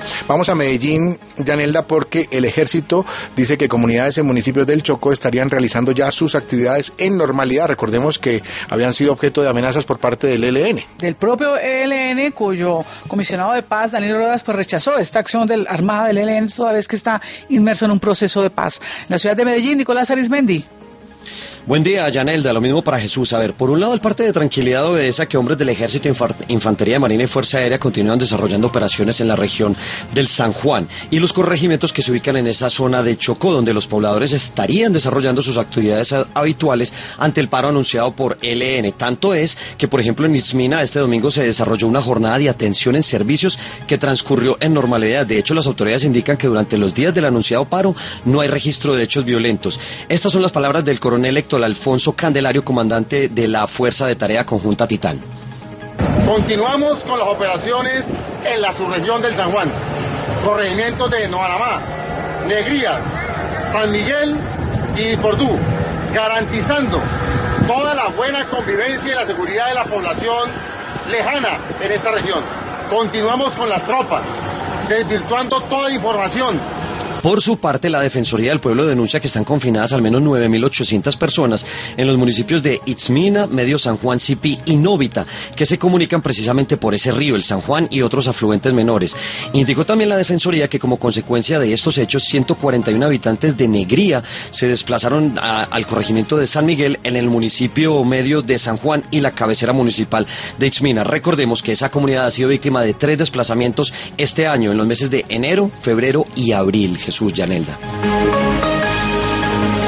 Vamos a Medellín, Yanelda, porque el ejército dice que comunidades en municipios del Chocó estarían realizando ya sus actividades en normalidad. Recordemos que habían sido objeto de amenazas por parte del ELN. Del propio ELN, cuyo comisionado de paz, Daniel Rodas, pues rechazó esta acción del armada del ELN, toda vez que está inmerso en un proceso de paz. En la ciudad de Medellín, Nicolás Arismendi. Buen día, Yanelda. Lo mismo para Jesús. A ver, por un lado, el parte de tranquilidad obedece a que hombres del Ejército, Infantería, Marina y Fuerza Aérea continúan desarrollando operaciones en la región del San Juan y los corregimientos que se ubican en esa zona de Chocó, donde los pobladores estarían desarrollando sus actividades habituales ante el paro anunciado por ELN. Tanto es que, por ejemplo, en Itzmina este domingo se desarrolló una jornada de atención en servicios que transcurrió en normalidad. De hecho, las autoridades indican que durante los días del anunciado paro no hay registro de hechos violentos. Estas son las palabras del coronel Héctor Alfonso Candelario, comandante de la Fuerza de Tarea Conjunta Titán. Continuamos con las operaciones en la subregión del San Juan, corregimientos de Noaramá, Negrías, San Miguel y Pordú, garantizando toda la buena convivencia y la seguridad de la población lejana en esta región. Continuamos con las tropas, desvirtuando toda información. Por su parte, la Defensoría del Pueblo denuncia que están confinadas al menos 9.800 personas en los municipios de Itzmina, Medio San Juan, Sipí y Novita, que se comunican precisamente por ese río, el San Juan y otros afluentes menores. Indicó también la Defensoría que como consecuencia de estos hechos, 141 habitantes de Negría se desplazaron al corregimiento de San Miguel en el municipio medio de San Juan y la cabecera municipal de Itzmina. Recordemos que esa comunidad ha sido víctima de 3 desplazamientos este año, en los meses de enero, febrero y abril. Jesús, Yanelda.